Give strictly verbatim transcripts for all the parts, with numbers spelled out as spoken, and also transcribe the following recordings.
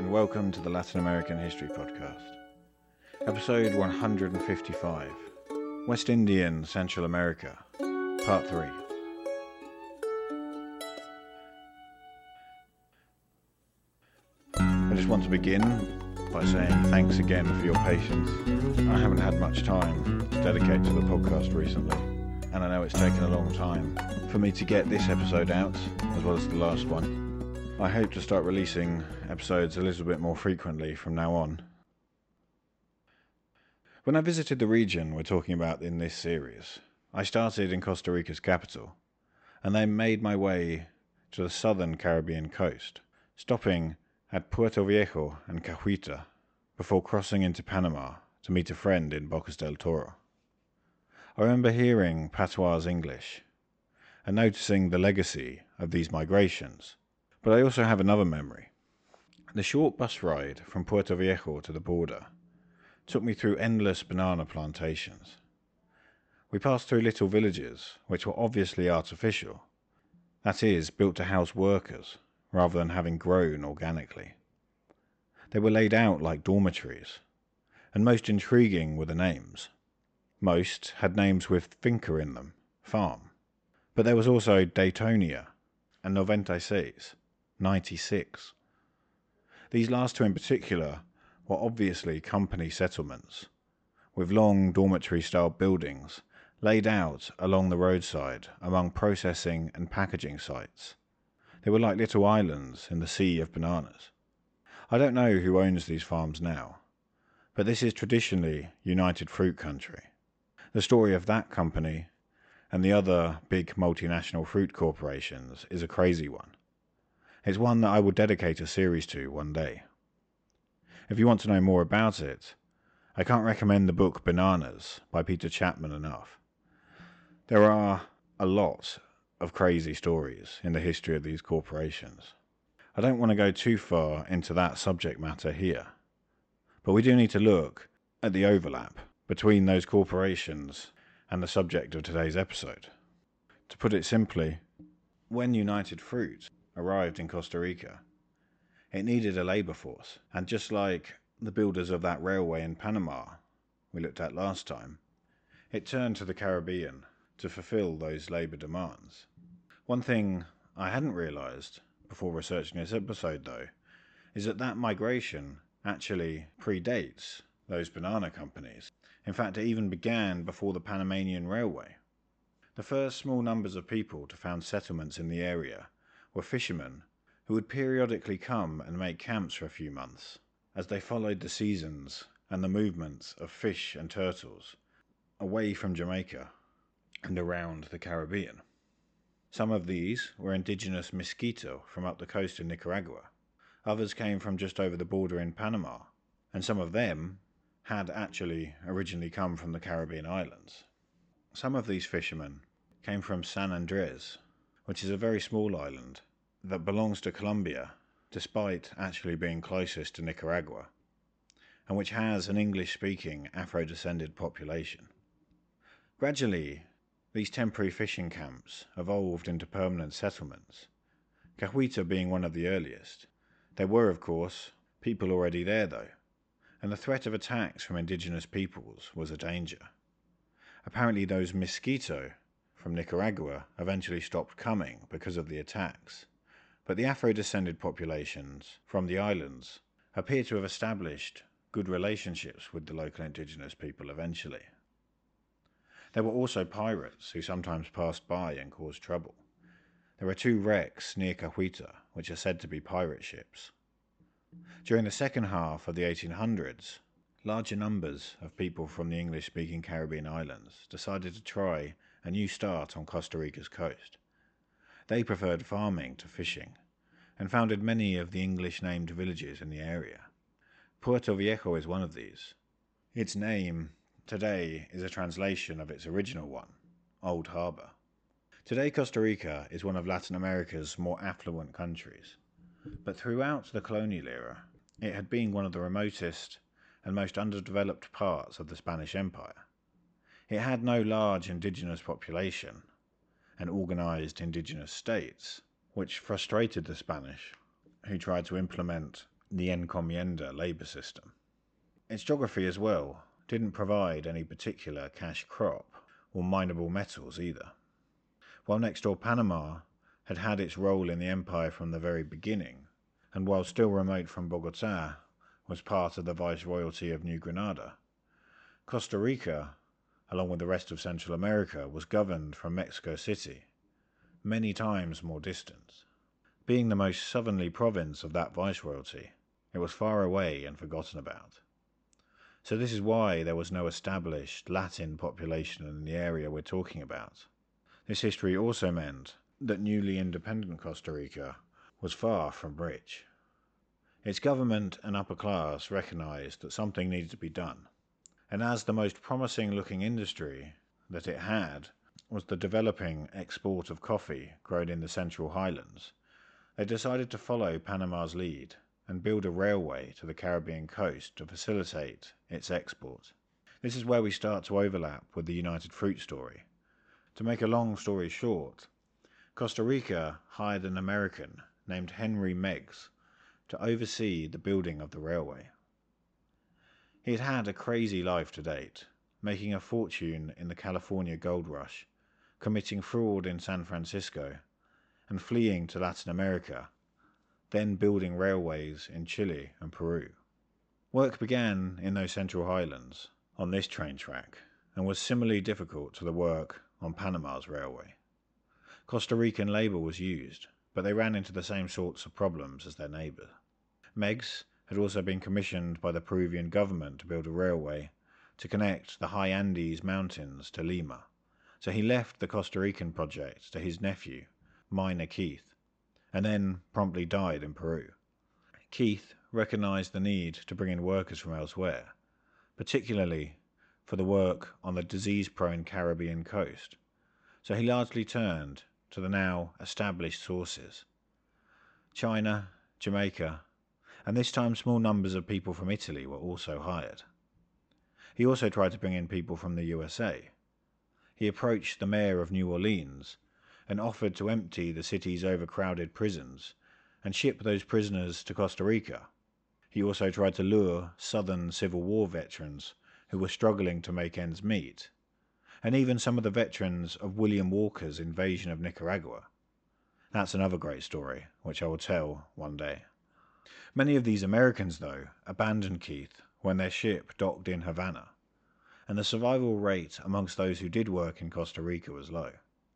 and welcome to the Latin American History Podcast. Episode one hundred fifty-five, West Indian Central America, Part three. I just want to begin by saying thanks again for your patience. I haven't had much time to dedicate to the podcast recently, and I know it's taken a long time for me to get this episode out, as well as the last one. I hope to start releasing episodes a little bit more frequently from now on. When I visited the region we're talking about in this series, I started in Costa Rica's capital, and then made my way to the southern Caribbean coast, stopping at Puerto Viejo and Cahuita before crossing into Panama to meet a friend in Bocas del Toro. I remember hearing patois English and noticing the legacy of these migrations. But I also have another memory. The short bus ride from Puerto Viejo to the border took me through endless banana plantations. We passed through little villages which were obviously artificial, that is, built to house workers rather than having grown organically. They were laid out like dormitories, and most intriguing were the names. Most had names with finca in them, farm, but there was also Daytonia and noventa y seis. ninety-six. These last two in particular were obviously company settlements, with long dormitory-style buildings laid out along the roadside among processing and packaging sites. They were like little islands in the sea of bananas. I don't know who owns these farms now, but this is traditionally United Fruit Country. The story of that company and the other big multinational fruit corporations is a crazy one. It's one that I will dedicate a series to one day. If you want to know more about it, I can't recommend the book Bananas by Peter Chapman enough. There are a lot of crazy stories in the history of these corporations. I don't want to go too far into that subject matter here, but we do need to look at the overlap between those corporations and the subject of today's episode. To put it simply, when United Fruit arrived in Costa Rica, it needed a labour force, and just like the builders of that railway in Panama we looked at last time, it turned to the Caribbean to fulfil those labour demands. One thing I hadn't realised before researching this episode, though, is that that migration actually predates those banana companies. In fact, it even began before the Panamanian Railway. The first small numbers of people to found settlements in the area were fishermen who would periodically come and make camps for a few months as they followed the seasons and the movements of fish and turtles away from Jamaica and around the Caribbean. Some of these were indigenous Miskito from up the coast of Nicaragua. Others came from just over the border in Panama, and some of them had actually originally come from the Caribbean islands. Some of these fishermen came from San Andres, which is a very small island that belongs to Colombia, despite actually being closest to Nicaragua, and which has an English-speaking Afro-descended population. Gradually, these temporary fishing camps evolved into permanent settlements, Cahuita being one of the earliest. There were, of course, people already there though, and the threat of attacks from indigenous peoples was a danger. Apparently those Miskito from Nicaragua eventually stopped coming because of the attacks, but the Afro-descended populations from the islands appear to have established good relationships with the local indigenous people eventually. There were also pirates who sometimes passed by and caused trouble. There are two wrecks near Cahuita which are said to be pirate ships. During the second half of the eighteen hundreds, larger numbers of people from the English-speaking Caribbean islands decided to try a new start on Costa Rica's coast. They preferred farming to fishing, and founded many of the English-named villages in the area. Puerto Viejo is one of these. Its name today is a translation of its original one, Old Harbour. Today Costa Rica is one of Latin America's more affluent countries, but throughout the colonial era, it had been one of the remotest and most underdeveloped parts of the Spanish Empire. It had no large indigenous population and organised indigenous states, which frustrated the Spanish, who tried to implement the encomienda labour system. Its geography as well didn't provide any particular cash crop or mineable metals either. While next door Panama had had its role in the empire from the very beginning, and while still remote from Bogota was part of the Viceroyalty of New Granada, Costa Rica, along with the rest of Central America, was governed from Mexico City, many times more distant. Being the most southerly province of that Viceroyalty, it was far away and forgotten about. So this is why there was no established Latin population in the area we're talking about. This history also meant that newly independent Costa Rica was far from rich. Its government and upper class recognized that something needed to be done, and as the most promising looking industry that it had was the developing export of coffee grown in the Central Highlands, they decided to follow Panama's lead and build a railway to the Caribbean coast to facilitate its export. This is where we start to overlap with the United Fruit story. To make a long story short, Costa Rica hired an American named Henry Meigs to oversee the building of the railway. He had had a crazy life to date, making a fortune in the California gold rush, committing fraud in San Francisco, and fleeing to Latin America, then building railways in Chile and Peru. Work began in those Central Highlands on this train track and was similarly difficult to the work on Panama's railway. Costa Rican labour was used, but they ran into the same sorts of problems as their neighbour. Meigs had also been commissioned by the Peruvian government to build a railway to connect the high Andes mountains to Lima, so he left the Costa Rican project to his nephew, Minor Keith, and then promptly died in Peru. Keith recognised the need to bring in workers from elsewhere, particularly for the work on the disease-prone Caribbean coast, so he largely turned to the now established sources. China, Jamaica, and this time small numbers of people from Italy were also hired. He also tried to bring in people from the U S A. He approached the mayor of New Orleans and offered to empty the city's overcrowded prisons and ship those prisoners to Costa Rica. He also tried to lure Southern Civil War veterans who were struggling to make ends meet, and even some of the veterans of William Walker's invasion of Nicaragua. That's another great story, which I will tell one day. Many of these Americans, though, abandoned Keith when their ship docked in Havana, and the survival rate amongst those who did work in Costa Rica was low.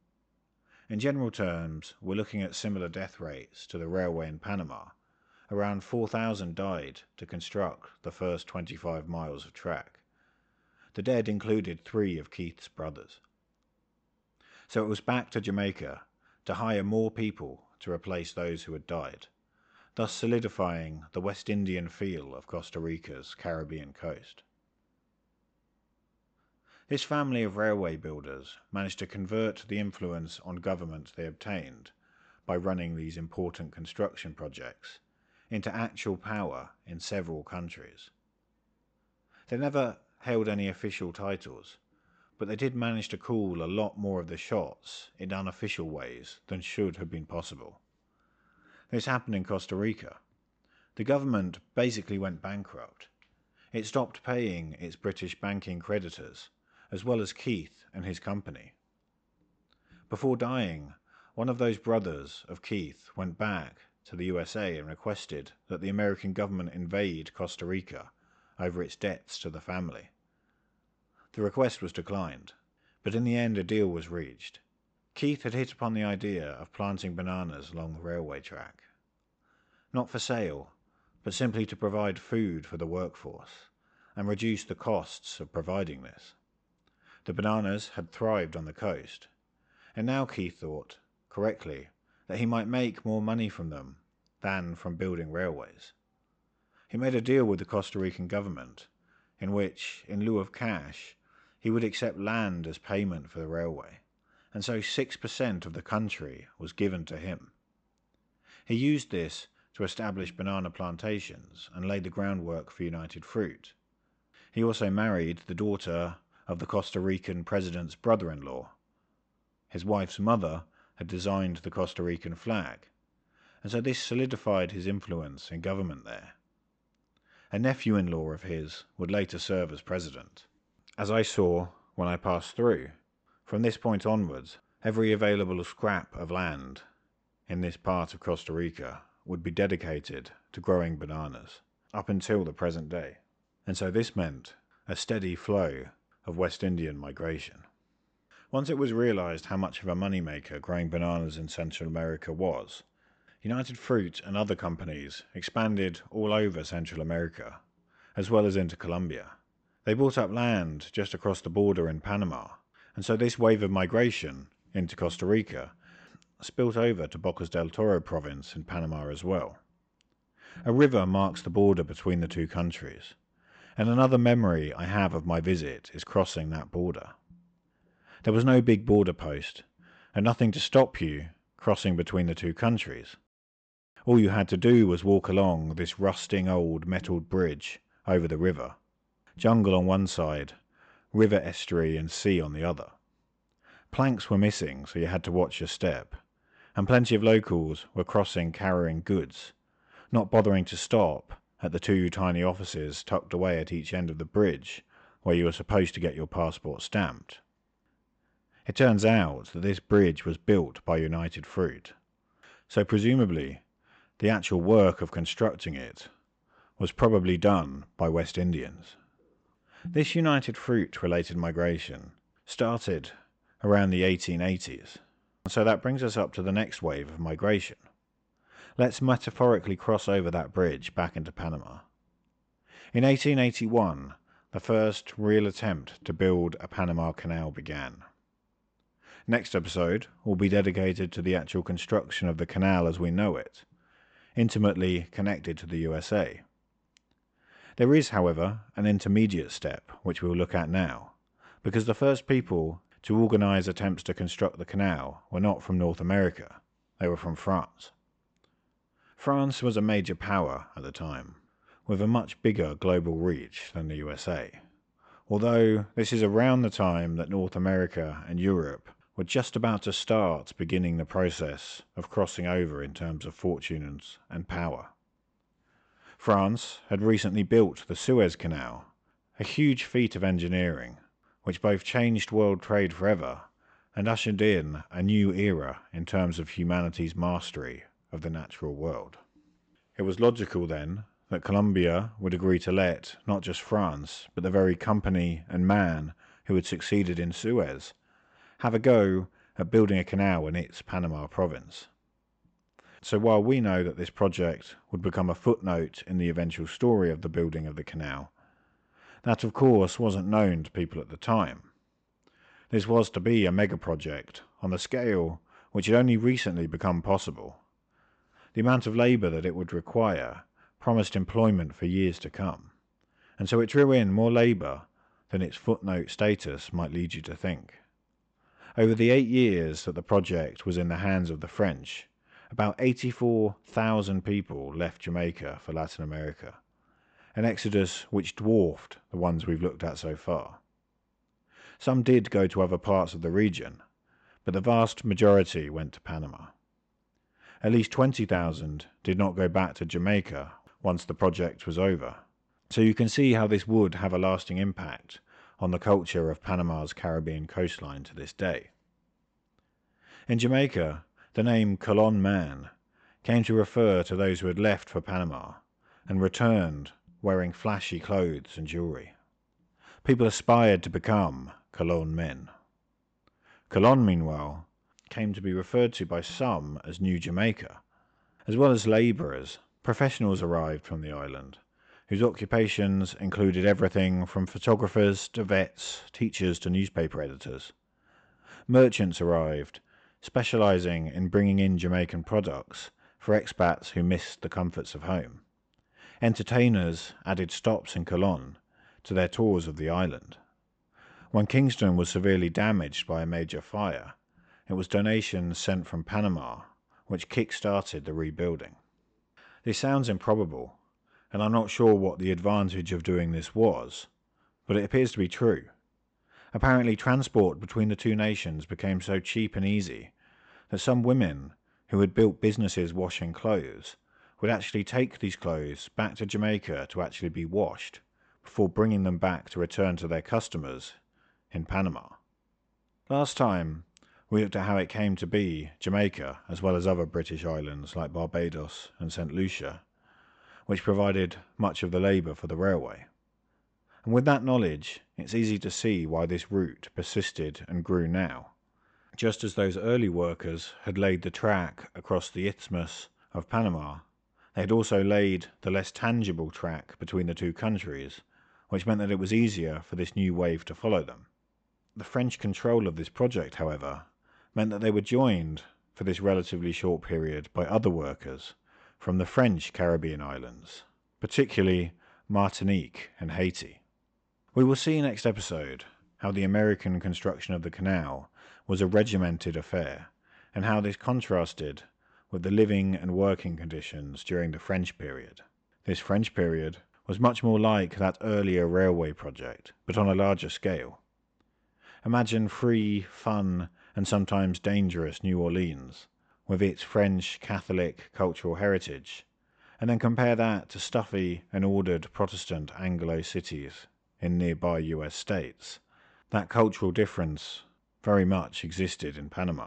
In general terms, we're looking at similar death rates to the railway in Panama. Around four thousand died to construct the first twenty-five miles of track. The dead included three of Keith's brothers. So it was back to Jamaica to hire more people to replace those who had died, thus solidifying the West Indian feel of Costa Rica's Caribbean coast. This family of railway builders managed to convert the influence on government they obtained by running these important construction projects into actual power in several countries. They never held any official titles, but they did manage to call a lot more of the shots in unofficial ways than should have been possible. This happened in Costa Rica. The government basically went bankrupt. It stopped paying its British banking creditors, as well as Keith and his company. Before dying, one of those brothers of Keith went back to the U S A and requested that the American government invade Costa Rica over its debts to the family. The request was declined, but in the end a deal was reached. Keith had hit upon the idea of planting bananas along the railway track. Not for sale, but simply to provide food for the workforce and reduce the costs of providing this. The bananas had thrived on the coast, and now Keith thought, correctly, that he might make more money from them than from building railways. He made a deal with the Costa Rican government, in which, in lieu of cash, he would accept land as payment for the railway, and so six percent of the country was given to him. He used this to establish banana plantations and lay the groundwork for United Fruit. He also married the daughter of the Costa Rican president's brother-in-law. His wife's mother had designed the Costa Rican flag, and so this solidified his influence in government there, A nephew-in-law of his would later serve as president. As I saw when I passed through, from this point onwards, every available scrap of land in this part of Costa Rica would be dedicated to growing bananas, up until the present day. And so this meant a steady flow of West Indian migration. Once it was realized how much of a moneymaker growing bananas in Central America was, United Fruit and other companies expanded all over Central America, as well as into Colombia. They bought up land just across the border in Panama, and so this wave of migration into Costa Rica spilt over to Bocas del Toro province in Panama as well. A river marks the border between the two countries, and another memory I have of my visit is crossing that border. There was no big border post, and nothing to stop you crossing between the two countries. All you had to do was walk along this rusting old metalled bridge over the river. Jungle on one side, river estuary and sea on the other. Planks were missing, so you had to watch your step, and plenty of locals were crossing carrying goods, not bothering to stop at the two tiny offices tucked away at each end of the bridge where you were supposed to get your passport stamped. It turns out that this bridge was built by United Fruit, so presumably the actual work of constructing it was probably done by West Indians. This United Fruit-related migration started around the eighteen eighties, so that brings us up to the next wave of migration. Let's metaphorically cross over that bridge back into Panama. In eighteen eighty-one, the first real attempt to build a Panama Canal began. Next episode will be dedicated to the actual construction of the canal as we know it, intimately connected to the U S A. There is, however, an intermediate step which we will look at now, because the first people to organise attempts to construct the canal were not from North America, they were from France. France was a major power at the time, with a much bigger global reach than the U S A, although this is around the time that North America and Europe were just about to start beginning the process of crossing over in terms of fortunes and power. France had recently built the Suez Canal, a huge feat of engineering which both changed world trade forever and ushered in a new era in terms of humanity's mastery of the natural world. It was logical then that Colombia would agree to let not just France, but the very company and man who had succeeded in Suez have a go at building a canal in its Panama province. So while we know that this project would become a footnote in the eventual story of the building of the canal, that of course wasn't known to people at the time. This was to be a mega project on the scale which had only recently become possible. The amount of labour that it would require promised employment for years to come, and so it drew in more labour than its footnote status might lead you to think. Over the eight years that the project was in the hands of the French, about eighty-four thousand people left Jamaica for Latin America, an exodus which dwarfed the ones we've looked at so far. Some did go to other parts of the region, but the vast majority went to Panama. At least twenty thousand did not go back to Jamaica once the project was over, so you can see how this would have a lasting impact on the culture of Panama's Caribbean coastline to this day. In Jamaica, the name Colon Man came to refer to those who had left for Panama and returned wearing flashy clothes and jewellery. People aspired to become Colon men. Colon, meanwhile, came to be referred to by some as New Jamaica. As well as labourers, professionals arrived from the island, whose occupations included everything from photographers to vets, teachers to newspaper editors. Merchants arrived, specialising in bringing in Jamaican products for expats who missed the comforts of home. Entertainers added stops in Colon to their tours of the island. When Kingston was severely damaged by a major fire, it was donations sent from Panama which kick-started the rebuilding. This sounds improbable, and I'm not sure what the advantage of doing this was, but it appears to be true. Apparently transport between the two nations became so cheap and easy that some women who had built businesses washing clothes would actually take these clothes back to Jamaica to actually be washed before bringing them back to return to their customers in Panama. Last time, we looked at how it came to be Jamaica, as well as other British islands like Barbados and Saint Lucia, which provided much of the labour for the railway. And with that knowledge, it's easy to see why this route persisted and grew now. Just as those early workers had laid the track across the Isthmus of Panama, they had also laid the less tangible track between the two countries, which meant that it was easier for this new wave to follow them. The French control of this project, however, meant that they were joined for this relatively short period by other workers from the French Caribbean islands, particularly Martinique and Haiti. We will see next episode how the American construction of the canal was a regimented affair, and how this contrasted with the living and working conditions during the French period. This French period was much more like that earlier railway project, but on a larger scale. Imagine free, fun, and sometimes dangerous New Orleans, with its French Catholic cultural heritage, and then compare that to stuffy and ordered Protestant Anglo cities in nearby U S states. That cultural difference very much existed in Panama.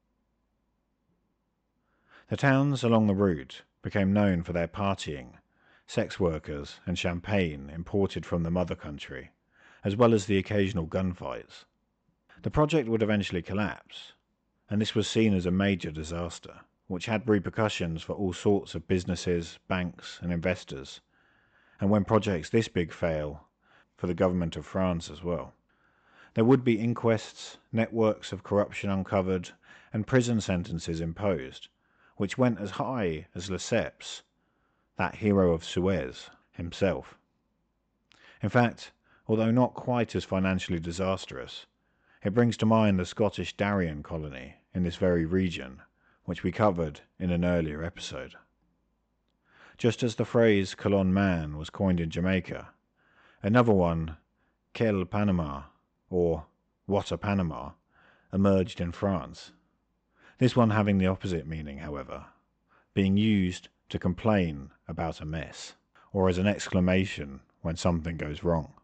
The towns along the route became known for their partying, sex workers, and champagne imported from the mother country, as well as the occasional gunfights. The project would eventually collapse, and this was seen as a major disaster, which had repercussions for all sorts of businesses, banks, and investors, and when projects this big fail, for the government of France as well. There would be inquests, networks of corruption uncovered, and prison sentences imposed, which went as high as Lesseps, that hero of Suez, himself. In fact, although not quite as financially disastrous, it brings to mind the Scottish Darien colony in this very region, which we covered in an earlier episode. Just as the phrase Colon Man was coined in Jamaica, another one, Quel Panama, or What a Panama, emerged in France. This one having the opposite meaning, however, being used to complain about a mess, or as an exclamation when something goes wrong.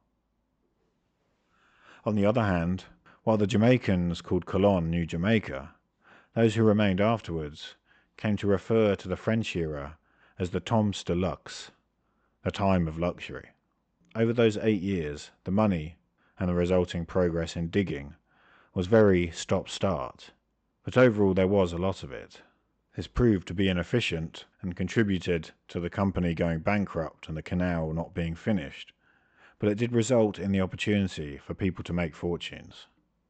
On the other hand, while the Jamaicans called Colon New Jamaica, those who remained afterwards came to refer to the French era as the Temps de Luxe, the time of luxury. Over those eight years, the money and the resulting progress in digging was very stop-start, but overall there was a lot of it. This proved to be inefficient and contributed to the company going bankrupt and the canal not being finished, but it did result in the opportunity for people to make fortunes.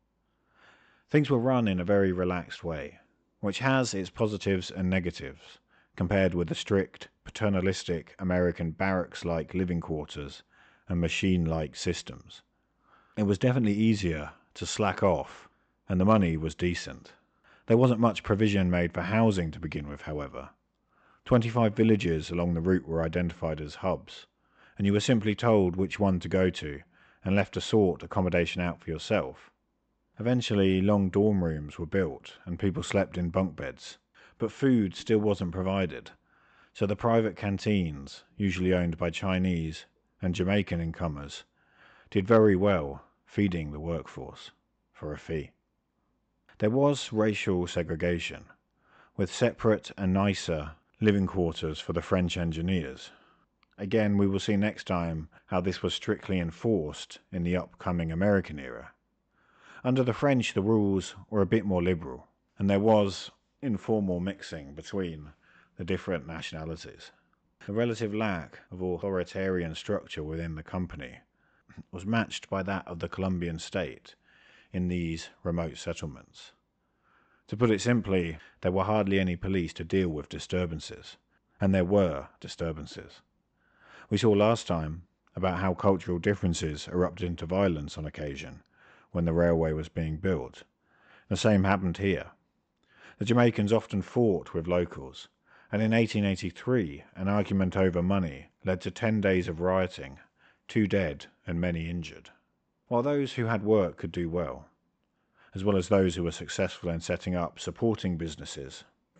Things were run in a very relaxed way, which has its positives and negatives, compared with the strict, paternalistic American barracks-like living quarters and machine-like systems. It was definitely easier to slack off, and the money was decent. There wasn't much provision made for housing to begin with, however. Twenty-five villages along the route were identified as hubs, and you were simply told which one to go to, and left to sort accommodation out for yourself. Eventually, long dorm rooms were built, and people slept in bunk beds, but food still wasn't provided, so the private canteens, usually owned by Chinese and Jamaican incomers, did very well feeding the workforce for a fee. There was racial segregation, with separate and nicer living quarters for the French engineers. Again, we will see next time how this was strictly enforced in the upcoming American era. Under the French, the rules were a bit more liberal, and there was informal mixing between the different nationalities. The relative lack of authoritarian structure within the company was matched by that of the Colombian state in these remote settlements. To put it simply, there were hardly any police to deal with disturbances, and there were disturbances. We saw last time about how cultural differences erupted into violence on occasion when the railway was being built. The same happened here. The Jamaicans often fought with locals, and in eighteen eighty-three an argument over money led to ten days of rioting, two dead and many injured. While those who had work could do well, as well as those who were successful in setting up supporting businesses,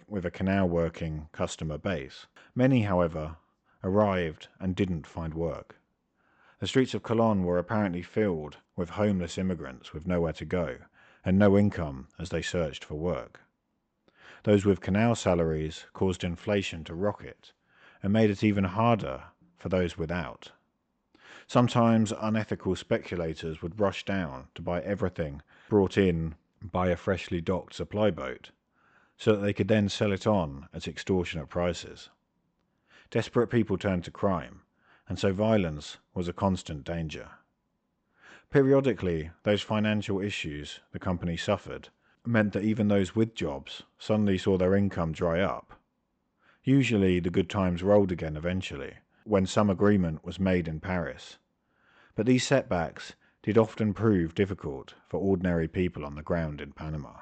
with a canal-working customer base. Many, however, arrived and didn't find work. The streets of Cologne were apparently filled with homeless immigrants with nowhere to go and no income as they searched for work. Those with canal salaries caused inflation to rocket and made it even harder for those without. Sometimes unethical speculators would rush down to buy everything brought in by a freshly docked supply boat, so that they could then sell it on at extortionate prices. Desperate people turned to crime, and so violence was a constant danger. Periodically, those financial issues the company suffered meant that even those with jobs suddenly saw their income dry up. Usually the good times rolled again eventually, when some agreement was made in Paris. But these setbacks did often prove difficult for ordinary people on the ground in Panama.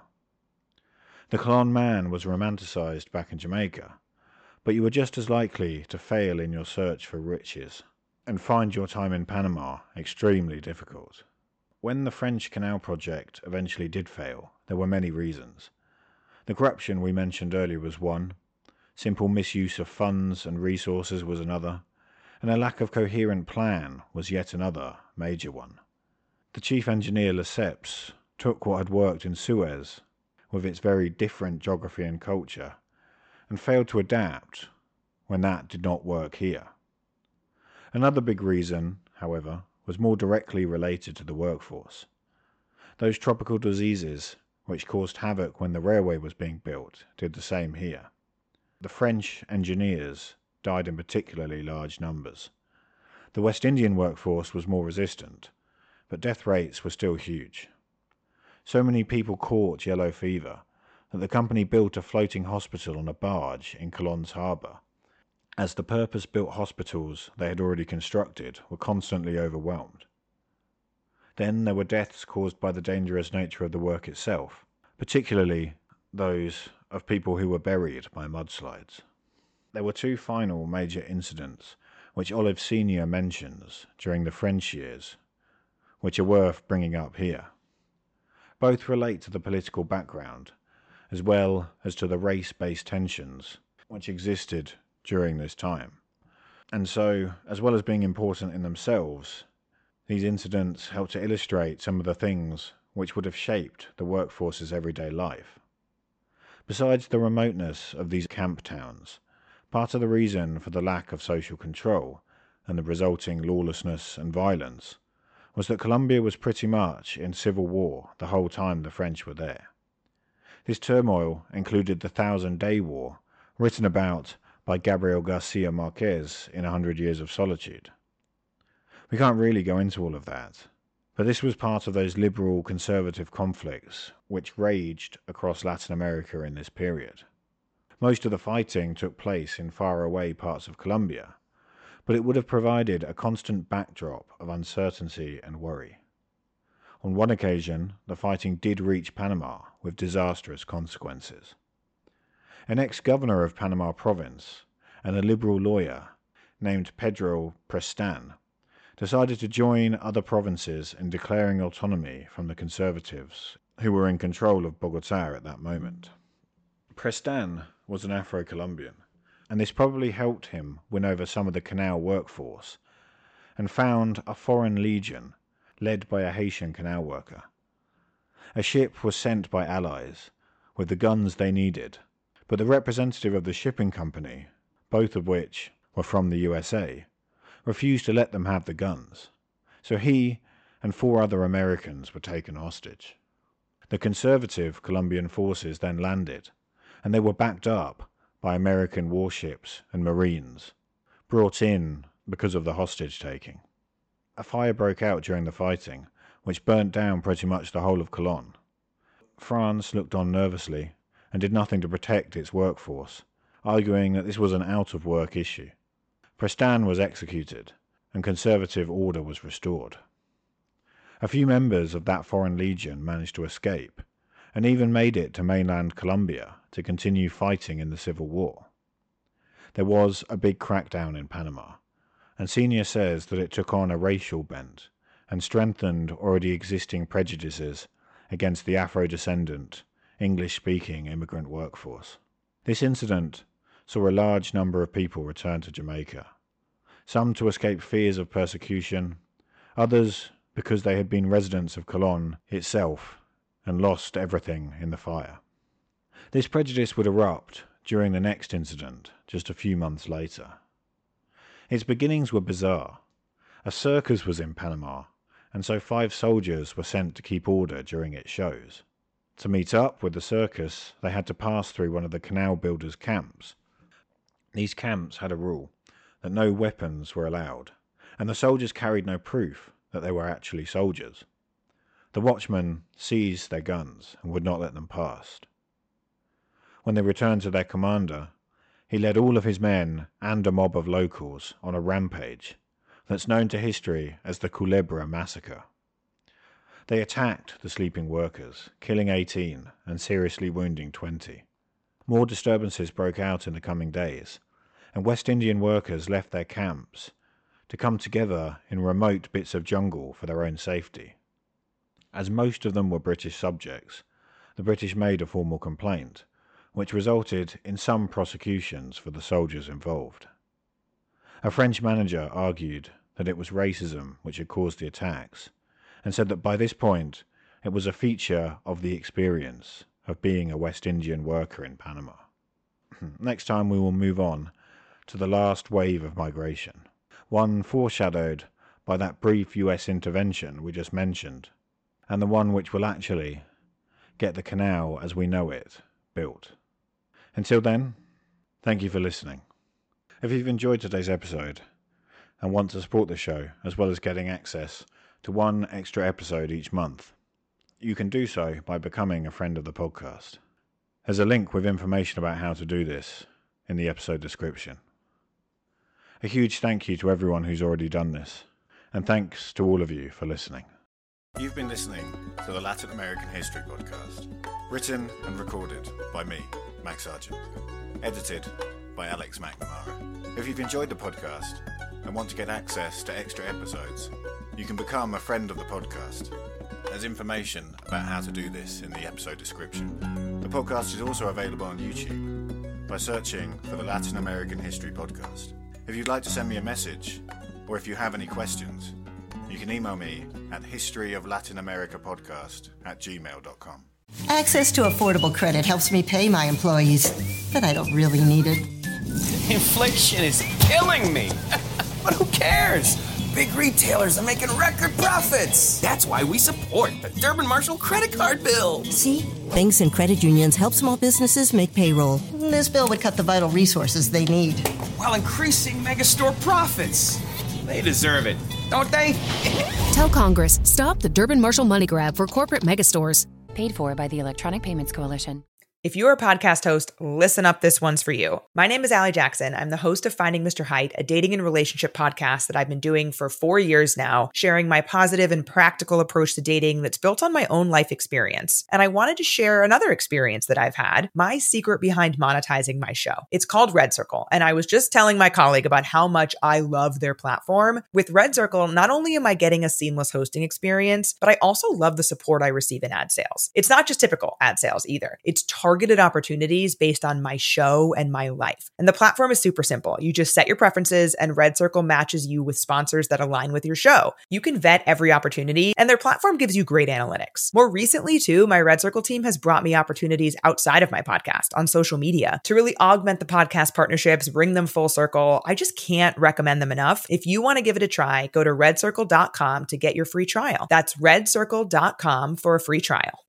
The Cologne man was romanticized back in Jamaica, but you were just as likely to fail in your search for riches and find your time in Panama extremely difficult. When the French Canal project eventually did fail, there were many reasons. The corruption we mentioned earlier was one, simple misuse of funds and resources was another, and a lack of coherent plan was yet another major one. The chief engineer Lesseps took what had worked in Suez, with its very different geography and culture, and failed to adapt when that did not work here. Another big reason, however, was more directly related to the workforce. Those tropical diseases, which caused havoc when the railway was being built, did the same here. The French engineers died in particularly large numbers. The West Indian workforce was more resistant, but death rates were still huge. So many people caught yellow fever that the company built a floating hospital on a barge in Cologne's harbour, as the purpose-built hospitals they had already constructed were constantly overwhelmed. Then there were deaths caused by the dangerous nature of the work itself, particularly those of people who were buried by mudslides. There were two final major incidents which Olive Senior mentions during the French years, which are worth bringing up here. Both relate to the political background, as well as to the race-based tensions which existed during this time. And so, as well as being important in themselves, these incidents help to illustrate some of the things which would have shaped the workforce's everyday life. Besides the remoteness of these camp towns, part of the reason for the lack of social control and the resulting lawlessness and violence was that Colombia was pretty much in civil war the whole time the French were there. This turmoil included the Thousand Day War, written about by Gabriel Garcia Marquez in A Hundred Years of Solitude. We can't really go into all of that, but this was part of those liberal conservative conflicts which raged across Latin America in this period. Most of the fighting took place in faraway parts of Colombia, but it would have provided a constant backdrop of uncertainty and worry. On one occasion, the fighting did reach Panama with disastrous consequences. An ex-governor of Panama province and a liberal lawyer named Pedro Prestan decided to join other provinces in declaring autonomy from the conservatives who were in control of Bogotá at that moment. Prestan was an Afro-Colombian, and this probably helped him win over some of the canal workforce and found a foreign legion led by a Haitian canal worker. A ship was sent by allies with the guns they needed, but the representative of the shipping company, both of which were from the U S A, refused to let them have the guns, so he and four other Americans were taken hostage. The conservative Colombian forces then landed, and they were backed up by American warships and Marines, brought in because of the hostage-taking. A fire broke out during the fighting, which burnt down pretty much the whole of Cologne. France looked on nervously and did nothing to protect its workforce, arguing that this was an out-of-work issue. Prestan was executed, and conservative order was restored. A few members of that foreign legion managed to escape, and even made it to mainland Colombia to continue fighting in the Civil War. There was a big crackdown in Panama, and Senior says that it took on a racial bent and strengthened already existing prejudices against the Afro-descendant, English-speaking immigrant workforce. This incident saw a large number of people return to Jamaica, some to escape fears of persecution, others because they had been residents of Colon itself and lost everything in the fire. This prejudice would erupt during the next incident just a few months later. Its beginnings were bizarre. A circus was in Panama, and so five soldiers were sent to keep order during its shows. To meet up with the circus, they had to pass through one of the canal builders' camps. These camps had a rule that no weapons were allowed, and the soldiers carried no proof that they were actually soldiers. The watchmen seized their guns and would not let them pass. When they returned to their commander, he led all of his men and a mob of locals on a rampage that's known to history as the Culebra Massacre. They attacked the sleeping workers, killing eighteen and seriously wounding twenty. More disturbances broke out in the coming days, and West Indian workers left their camps to come together in remote bits of jungle for their own safety. As most of them were British subjects, the British made a formal complaint, which resulted in some prosecutions for the soldiers involved. A French manager argued that it was racism which had caused the attacks, and said that by this point it was a feature of the experience of being a West Indian worker in Panama. Next time we will move on to the last wave of migration, one foreshadowed by that brief U S intervention we just mentioned, and the one which will actually get the canal as we know it built. Until then, thank you for listening. If you've enjoyed today's episode and want to support the show, as well as getting access to one extra episode each month, you can do so by becoming a friend of the podcast. There's a link with information about how to do this in the episode description. A huge thank you to everyone who's already done this, and thanks to all of you for listening. You've been listening to the Latin American History Podcast, written and recorded by me, Max Sargent, edited by Alex McNamara. If you've enjoyed the podcast and want to get access to extra episodes, you can become a friend of the podcast. There's information about how to do this in the episode description. The podcast is also available on YouTube by searching for the Latin American History Podcast. If you'd like to send me a message, or if you have any questions, you can email me at historyoflatinamericapodcast at gmail dot com. Access to affordable credit helps me pay my employees, but I don't really need it. Inflation is killing me. But who cares? Big retailers are making record profits. That's why we support the Durbin Marshall credit card bill. See? Banks and credit unions help small businesses make payroll. This bill would cut the vital resources they need, while increasing megastore profits. They deserve it, don't they? Tell Congress, stop the Durbin Marshall money grab for corporate megastores. Paid for by the Electronic Payments Coalition. If you're a podcast host, listen up, this one's for you. My name is Allie Jackson. I'm the host of Finding Mister Height, a dating and relationship podcast that I've been doing for four years now, sharing my positive and practical approach to dating that's built on my own life experience. And I wanted to share another experience that I've had, my secret behind monetizing my show. It's called Red Circle, and I was just telling my colleague about how much I love their platform. With Red Circle, not only am I getting a seamless hosting experience, but I also love the support I receive in ad sales. It's not just typical ad sales either. It's targeted opportunities based on my show and my life. And the platform is super simple. You just set your preferences and Red Circle matches you with sponsors that align with your show. You can vet every opportunity and their platform gives you great analytics. More recently too, my Red Circle team has brought me opportunities outside of my podcast on social media to really augment the podcast partnerships, bring them full circle. I just can't recommend them enough. If you want to give it a try, go to red circle dot com to get your free trial. That's red circle dot com for a free trial.